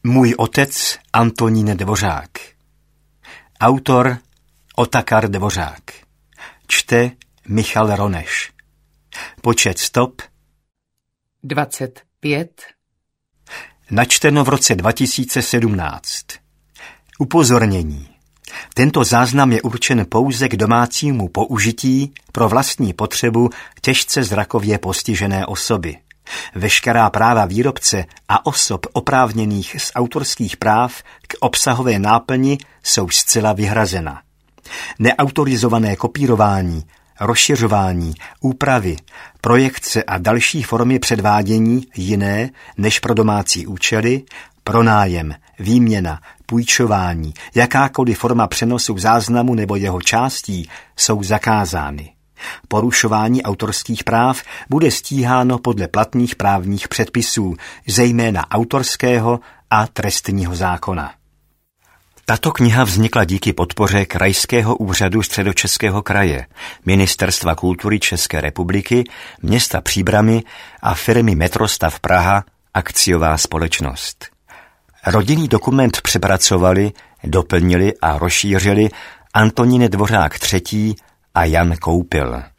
Můj otec Antonín Dvořák. Autor Otakar Dvořák. Čte Michal Roneš. Počet stop 25. Načteno v roce 2017. Upozornění. Tento záznam je určen pouze k domácímu použití pro vlastní potřebu těžce zrakově postižené osoby. Veškerá práva výrobce a osob oprávněných z autorských práv k obsahové náplni jsou zcela vyhrazena. Neautorizované kopírování, rozšiřování, úpravy, projekce a další formy předvádění jiné než pro domácí účely, pronájem, výměna, půjčování, jakákoliv forma přenosu záznamu nebo jeho částí jsou zakázány. Porušování autorských práv bude stíháno podle platných právních předpisů, zejména autorského a trestního zákona. Tato kniha vznikla díky podpoře Krajského úřadu Středočeského kraje, Ministerstva kultury České republiky, města Příbrami a firmy Metrostav Praha, akciová společnost. Rodinný dokument přepracovali, doplnili a rozšířili Antonín Dvořák III. A Jan Koupil.